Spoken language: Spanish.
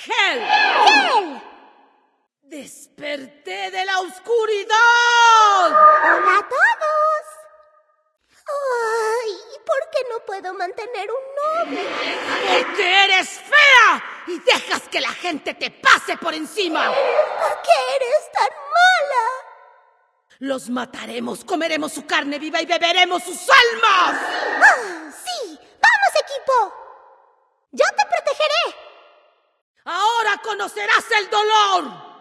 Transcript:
Hel. ¡Hel! ¡Desperté de la oscuridad! ¡Hola a todos! ¡Ay! ¿Por qué no puedo mantener un novio? ¡Porque eres fea y dejas que la gente te pase por encima! ¿Por qué eres tan mala? Los mataremos, comeremos su carne viva y beberemos sus almas. ¡Ah, sí! ¡Vamos, equipo! ¡Yo te protegeré! Ahora conocerás el dolor.